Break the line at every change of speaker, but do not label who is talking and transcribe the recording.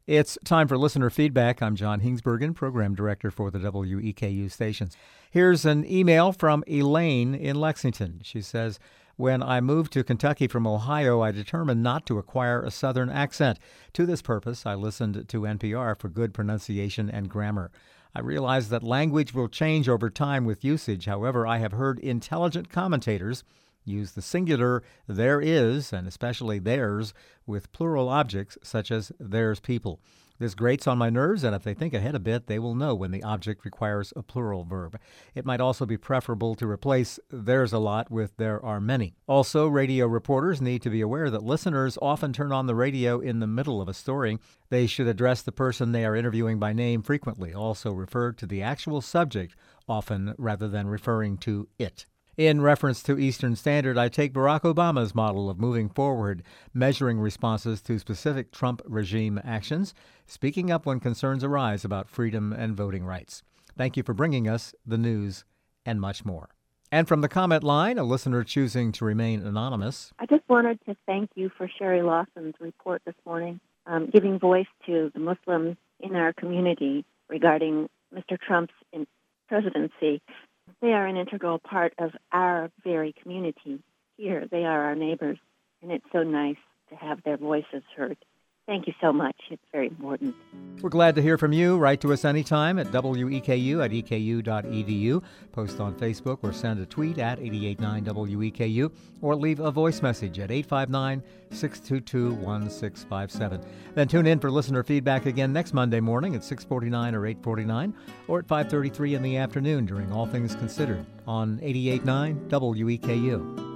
It's time for listener feedback. I'm John Hingsbergen, Program Director for the WEKU stations. Here's an email from Elaine in Lexington. She says, when I moved to Kentucky from Ohio, I determined not to acquire a Southern accent. To this purpose, I listened to NPR for good pronunciation and grammar. I realize that language will change over time with usage. However, I have heard intelligent commentators use the singular there is, and especially theirs, with plural objects such as there's people. This grates on my nerves, and if they think ahead a bit, they will know when the object requires a plural verb. It might also be preferable to replace there's a lot with there are many. Also, radio reporters need to be aware that listeners often turn on the radio in the middle of a story. They should address the person they are interviewing by name frequently. Also refer to the actual subject often rather than referring to it. In reference to Eastern Standard, I take Barack Obama's model of moving forward, measuring responses to specific Trump regime actions, speaking up when concerns arise about freedom and voting rights. Thank you for bringing us the news and much more. And from the comment line, a listener choosing to remain anonymous.
I just wanted to thank you for Sherry Lawson's report this morning, giving voice to the Muslims in our community regarding Mr. Trump's presidency. They are an integral part of our very community here. They are our neighbors, and it's so nice to have their voices heard. Thank you so much. It's very important.
We're glad to hear from you. Write to us anytime at weku@eku.edu. Post on Facebook or send a tweet at 889WEKU or leave a voice message at 859-622-1657. Then tune in for listener feedback again next Monday morning at 6:49 or 8:49 or at 5:33 in the afternoon during All Things Considered on 88.9 WEKU.